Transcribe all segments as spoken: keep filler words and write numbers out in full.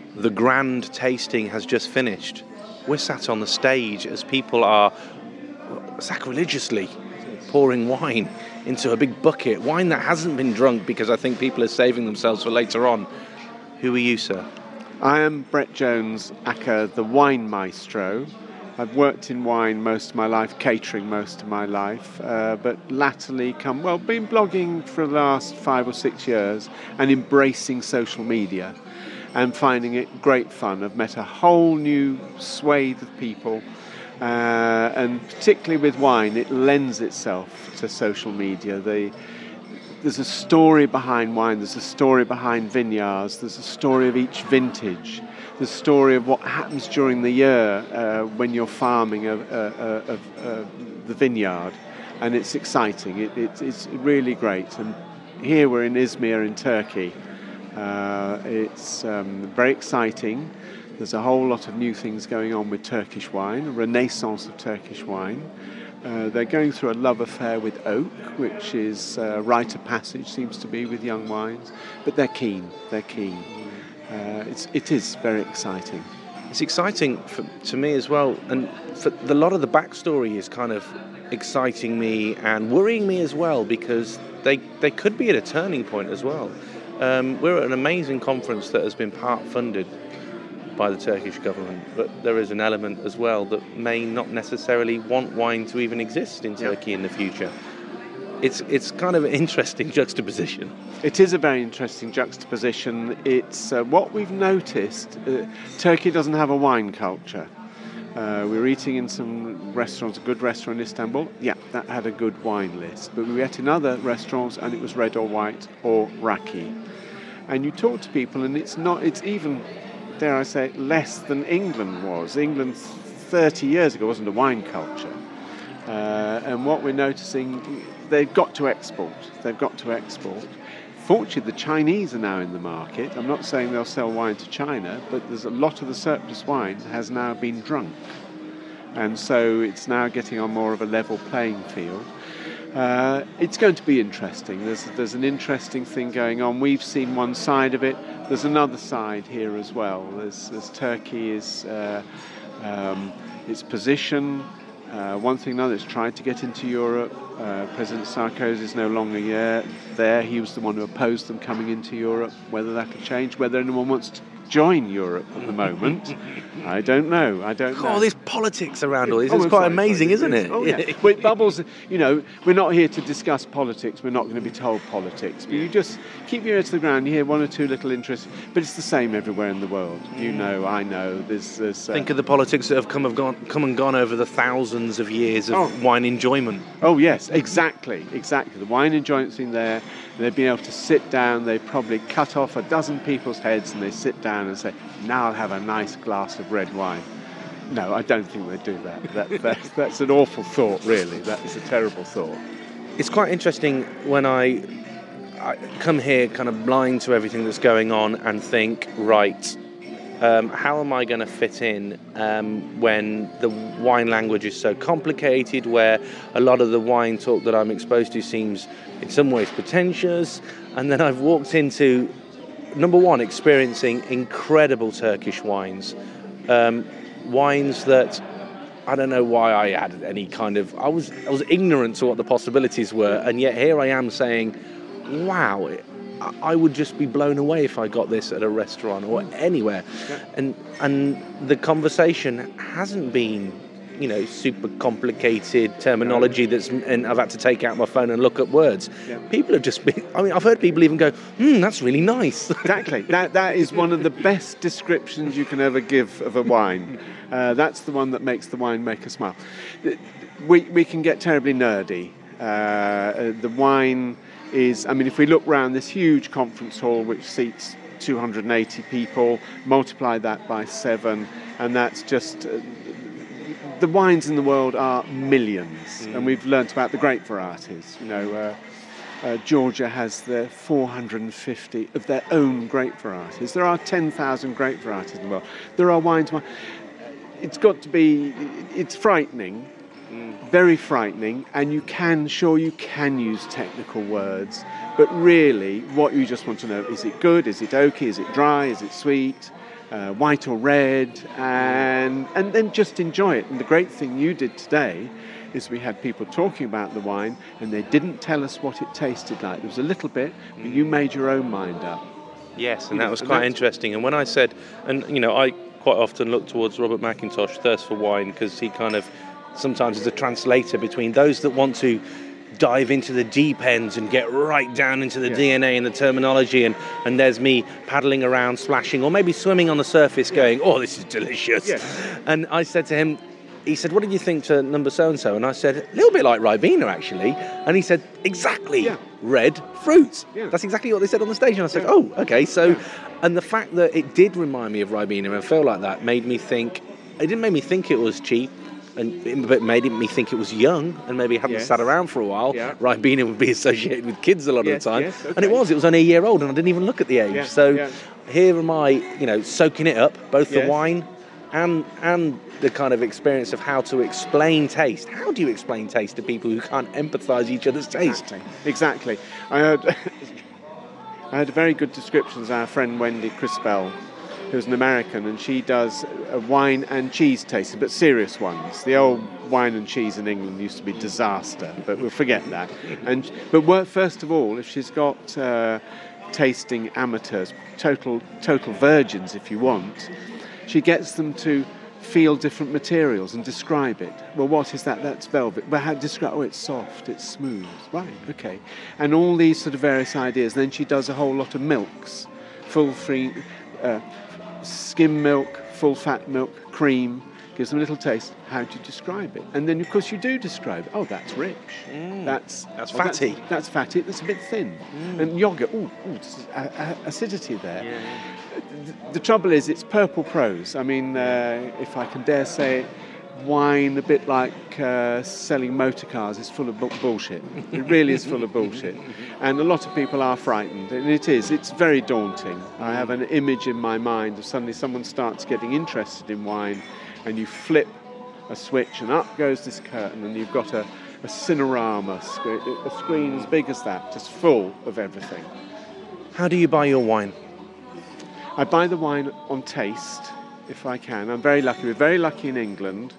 the grand tasting has just finished. We're sat on the stage as people are sacrilegiously pouring wine into a big bucket, wine that hasn't been drunk because I think people are saving themselves for later on. Who are you, sir? I am Brett Jones, aka the Wine Maestro. I've worked in wine most of my life, catering most of my life, uh, but latterly come, well, been blogging for the last five or six years and embracing social media and finding it great fun. I've met a whole new swathe of people, uh, and particularly with wine, it lends itself to social media. The, there's a story behind wine, there's a story behind vineyards, there's a story of each vintage. The story of what happens during the year uh, when you're farming a, a, a, a, the vineyard, and it's exciting. It, it, it's really great. And here we're in Izmir in Turkey. Uh, it's um, very exciting. There's a whole lot of new things going on with Turkish wine, a renaissance of Turkish wine. Uh, they're going through a love affair with oak, which is a rite of passage, seems to be, with young wines. But they're keen. They're keen. Uh, it's, it is very exciting. It's exciting for, to me as well, and for the, a lot of the backstory is kind of exciting me and worrying me as well, because they, they could be at a turning point as well. Um, we're at an amazing conference that has been part funded by the Turkish government, but there is an element as well that may not necessarily want wine to even exist in Turkey in the future. It's it's kind of an interesting juxtaposition. It is a very interesting juxtaposition. It's uh, what we've noticed. Uh, Turkey doesn't have a wine culture. Uh, we were eating in some restaurants, a good restaurant in Istanbul. Yeah, that had a good wine list. But we ate in other restaurants and it was red or white or raki. And you talk to people and it's not. It's even, dare I say, less than England was. England thirty years ago wasn't a wine culture. Uh, and what we're noticing, they've got to export. They've got to export. Fortunately, the Chinese are now in the market. I'm not saying they'll sell wine to China, but there's a lot of the surplus wine has now been drunk. And so it's now getting on more of a level playing field. Uh, it's going to be interesting. There's, there's an interesting thing going on. We've seen one side of it. There's another side here as well. There's, there's Turkey is uh, um, its position. Uh, one thing another, it's tried to get into Europe. Uh, President Sarkozy is no longer yet there. He was the one who opposed them coming into Europe. Whether that will change, whether anyone wants to join Europe at the moment, I don't know. I don't know. Oh, there's politics around all this. Oh, It's I'm quite sorry, amazing, sorry. isn't it? Oh, yeah. Well, it bubbles, you know, we're not here to discuss politics. We're not going to be told politics. But you just keep your ear to the ground. You hear one or two little interests. But it's the same everywhere in the world. You know, I know. There's, there's uh, Think of the politics that have come, have gone, come and gone over the thousands of years of Oh. wine enjoyment. Oh, yes, exactly, exactly. The wine enjoyment's been there. They've been able to sit down. They've probably cut off a dozen people's heads and they sit down and say, now I'll have a nice glass of red wine. No, I don't think they do that. that that's, that's an awful thought, really. That is a terrible thought. It's quite interesting when I, I come here kind of blind to everything that's going on and think, right, um, how am I going to fit in um, when the wine language is so complicated, where a lot of the wine talk that I'm exposed to seems in some ways pretentious, and then I've walked into, number one, experiencing incredible Turkish wines, um, wines that I don't know why I had any kind of, I was I was ignorant to what the possibilities were, and yet here I am saying, wow, I would just be blown away if I got this at a restaurant or anywhere. Yeah. And and the conversation hasn't been, you know, super complicated terminology that's, and I've had to take out my phone and look up words. Yeah. People have just been, I mean, I've heard people even go, hmm, that's really nice. Exactly. That that is one of the best descriptions you can ever give of a wine. Uh, that's the one that makes the winemaker smile. We we can get terribly nerdy. Uh, the wine is, I mean, if we look around this huge conference hall which seats two hundred eighty people, multiply that by seven, and that's just, uh, the wines in the world are millions, mm. and we've learnt about the grape varieties. You know, uh, uh, Georgia has their four hundred fifty of their own grape varieties. There are ten thousand grape varieties in the world. There are wines. It's got to be, it's frightening. Very frightening, and you can, sure you can use technical words, but really what you just want to know, is it good, is it oaky, is it dry, is it sweet, uh, white or red, and and then just enjoy it. And the great thing you did today is we had people talking about the wine, and they didn't tell us what it tasted like. There was a little bit, but you made your own mind up. Yes, and that was quite interesting. And when I said, and you know, I quite often look towards Robert McIntosh, Thirst for Wine, because he kind of sometimes is a translator between those that want to dive into the deep ends and get right down into the yeah. D N A and the terminology, and, and there's me paddling around, splashing, or maybe swimming on the surface going, oh, this is delicious. Yeah. And I said to him, he said, what did you think to number so-and-so? And I said, a little bit like Ribena, actually. And he said, exactly, yeah. red fruit. Yeah. That's exactly what they said on the stage. And I said, yeah. oh, okay. So, yeah. and the fact that it did remind me of Ribena and felt like that made me think, it didn't make me think it was cheap, and it made me think it was young and maybe hadn't yes. sat around for a while. Yeah. Ribena would be associated with kids a lot yes, of the time. Yes, okay. And it was, it was only a year old and I didn't even look at the age. Yeah, so yeah. here am I, you know, soaking it up, both yes. the wine and and the kind of experience of how to explain taste. How do you explain taste to people who can't empathise each other's taste? Exactly. exactly. I heard I heard a very good description of our friend Wendy Crisbell, who's an American, and she does a wine and cheese tasting, but serious ones. The old wine and cheese in England used to be disaster, but we'll forget that. And but first of all, if she's got uh, tasting amateurs, total total virgins, if you want, she gets them to feel different materials and describe it. Well, what is that? That's velvet. But how describe? Oh, it's soft. It's smooth. Right. Okay. And all these sort of various ideas. Then she does a whole lot of milks, full free. Uh, skim milk, full fat milk, cream, gives them a little taste. How do you describe it? And then, of course, you do describe it. Oh, that's rich. Mm, that's that's oh, fatty. That's, that's fatty. That's a bit thin. Mm. And yogurt. Oh, acidity there. Yeah. The, the trouble is, it's purple prose. I mean, uh, if I can dare say it, wine, a bit like uh, selling motor cars, is full of bu- bullshit. It really is full of bullshit. And a lot of people are frightened. And it is. It's very daunting. I have an image in my mind of suddenly someone starts getting interested in wine and you flip a switch and up goes this curtain and you've got a, a cinerama, screen, a screen as big as that, just full of everything. How do you buy your wine? I buy the wine on taste, if I can. I'm very lucky. We're very lucky in England.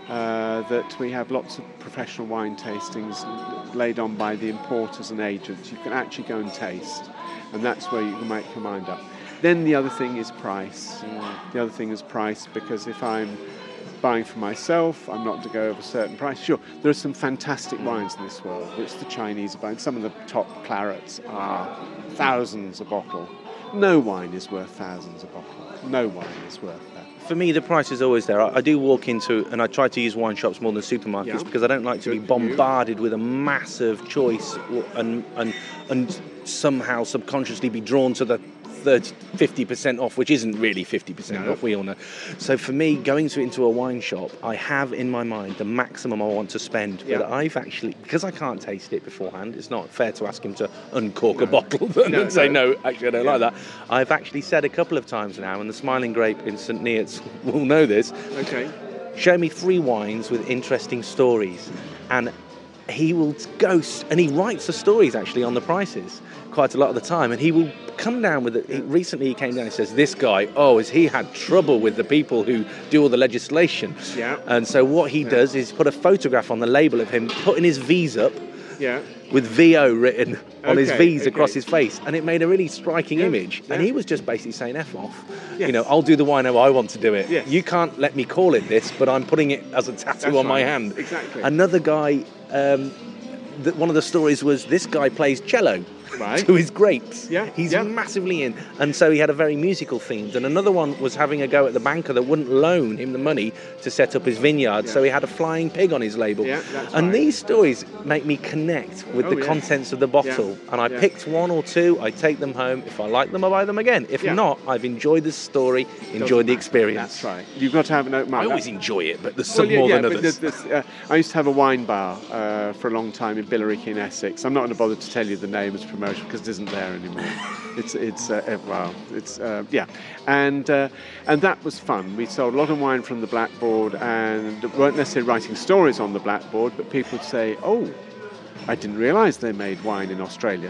Uh, that we have lots of professional wine tastings laid on by the importers and agents. You can actually go and taste, and that's where you can make your mind up. Then the other thing is price. Mm. The other thing is price, because if I'm buying for myself, I'm not to go over a certain price. Sure, there are some fantastic wines in this world, which the Chinese are buying. Some of the top clarets are thousands a bottle. No wine is worth thousands a bottle. No wine is worth that. For me, the price is always there. I, I do walk into, and I try to use wine shops more than supermarkets yeah. because I don't like to Good be bombarded with a massive choice and and and somehow subconsciously be drawn to the thirty, fifty percent off, which isn't really fifty percent no. off, we all know. So for me, going to into a wine shop, I have in my mind the maximum I want to spend. But yeah. I've actually, because I can't taste it beforehand, it's not fair to ask him to uncork no. a bottle and no, say, no. no, actually I don't yeah. like that. I've actually said a couple of times now, and the Smiling Grape in St Neots will know this. Okay. Show me three wines with interesting stories. And he will go, and he writes the stories actually on the prices quite a lot of the time, and he will come down with it. He, recently he came down and says, this guy, oh, has he had trouble with the people who do all the legislation? Yeah. And so what he yeah. does is put a photograph on the label of him putting his V's up yeah. with V O written on okay, his V's okay. across his face, and it made a really striking yeah. image. Yeah. And he was just basically saying, F off. Yes. You know, I'll do the wine how I want to do it. Yes. You can't let me call it this, but I'm putting it as a tattoo That's on right. my hand. Exactly. Another guy, um, th- one of the stories was this guy plays cello. Right. To his grapes. Yeah. He's yeah. massively in. And so he had a very musical themed. And another one was having a go at the banker that wouldn't loan him the money to set up his vineyard. Yeah. So he had a flying pig on his label. Yeah, that's and right. these stories make me connect with oh, the yes. contents of the bottle. Yeah. And I yeah. picked one or two. I take them home. If I like them, I buy them again. If yeah. not, I've enjoyed the story, enjoyed the experience. That's right. You've got to have an open mind. I always enjoy it, but there's some well, yeah, more yeah, than but others. There's, there's, uh, I used to have a wine bar uh, for a long time in Billericay in Essex. I'm not going to bother to tell you the name as promotion because it isn't there anymore. It's it's uh, well, it's uh, yeah, and uh, and that was fun. We sold a lot of wine from the blackboard, and weren't necessarily writing stories on the blackboard, but people would say, "Oh, I didn't realise they made wine in Australia."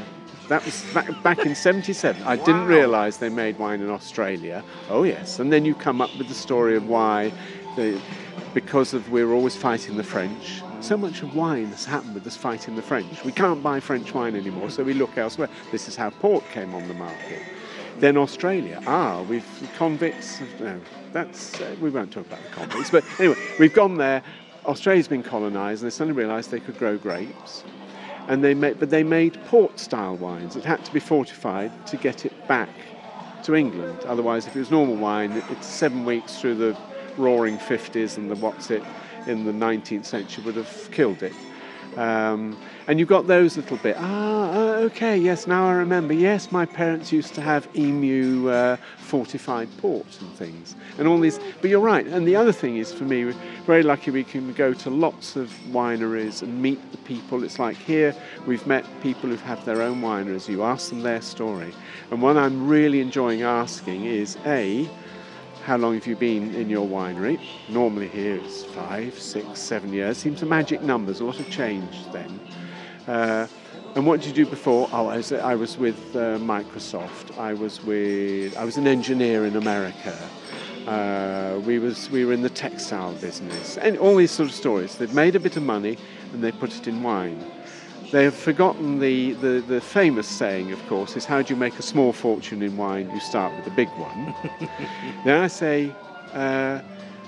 That was back, back in seventy-seven. I wow. didn't realise they made wine in Australia. Oh yes, and then you come up with the story of why, the, because of we were always fighting the French. So much of wine has happened with us fighting the French. We can't buy French wine anymore, so we look elsewhere. This is how port came on the market. Then Australia. Ah, we've convicts. No, that's uh, we won't talk about the convicts. But anyway, we've gone there. Australia's been colonised, and they suddenly realised they could grow grapes. And they made, but they made port-style wines. It had to be fortified to get it back to England. Otherwise, if it was normal wine, it's seven weeks through the roaring fifties and the what's it in the nineteenth century would have killed it. Um, and you've got those little bit. Ah, uh, okay, yes, now I remember. Yes, my parents used to have Emu uh, fortified port and things. And all these. But you're right. And the other thing is, for me, we're very lucky we can go to lots of wineries and meet the people. It's like here, we've met people who have their own wineries. You ask them their story. And what I'm really enjoying asking is, A, how long have you been in your winery? Normally here it's five, six, seven years. Seems a magic number. There's a lot of change then. Uh, and what did you do before? Oh, I was, I was with uh, Microsoft. I was with. I was an engineer in America. Uh, we was we were in the textile business, and all these sort of stories. They've made a bit of money and they put it in wine. They have forgotten the, the, the famous saying, of course, is how do you make a small fortune in wine? You start with a big one. Then I say, uh,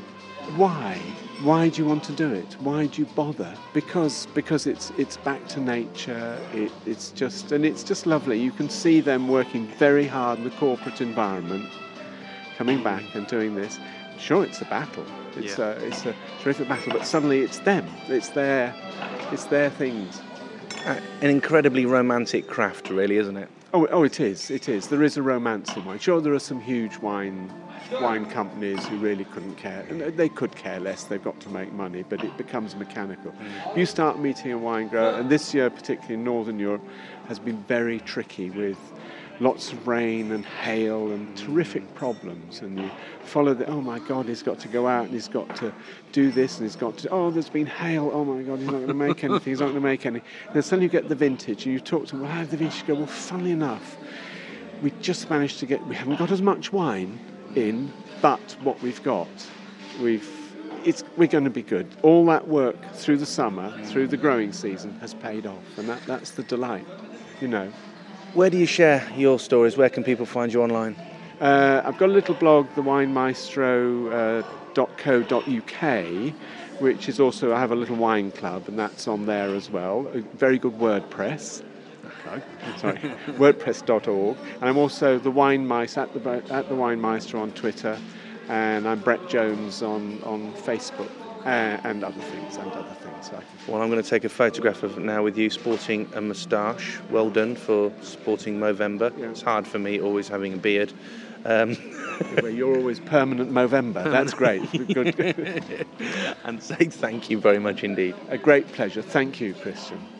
why? Why do you want to do it? Why do you bother? Because because it's it's back to nature. It, it's just and it's just lovely. You can see them working very hard in the corporate environment, coming back and doing this. Sure, it's a battle. It's yeah. a it's a terrific battle, but suddenly it's them. It's their it's their things. Uh, an incredibly romantic craft, really, isn't it? Oh, oh, it is. It is. There is a romance in wine. Sure, there are some huge wine wine companies who really couldn't care, and they could care less. They've got to make money, but it becomes mechanical. Mm. You start meeting a wine grower, and this year, particularly in Northern Europe, has been very tricky with lots of rain and hail and terrific problems, and you follow the, oh my God, he's got to go out and he's got to do this and he's got to, oh, there's been hail, oh my God, he's not going to make anything, he's not going to make any. And then suddenly you get the vintage and you talk to them, well, how did the vintage go? Well, funnily enough, we just managed to get, we haven't got as much wine in, but what we've got, we've, it's, we're going to be good. All that work through the summer, through the growing season has paid off, and that, that's the delight, you know. Where do you share your stories? Where can people find you online? Uh, I've got a little blog, the wine maestro dot co dot uk, which is also, I have a little wine club, and that's on there as well. A very good WordPress. Okay. Sorry, WordPress dot org. And I'm also the Wine Maestro at the at the Wine Maestro on Twitter, and I'm Brett Jones on on Facebook. Uh, and other things, and other things. So well, I'm going to take a photograph of now with you sporting a moustache. Well done for sporting Movember. Yeah. It's hard for me always having a beard. Um, well, you're always permanent Movember. That's great. Good. And say thank you very much indeed. A great pleasure. Thank you, Christian.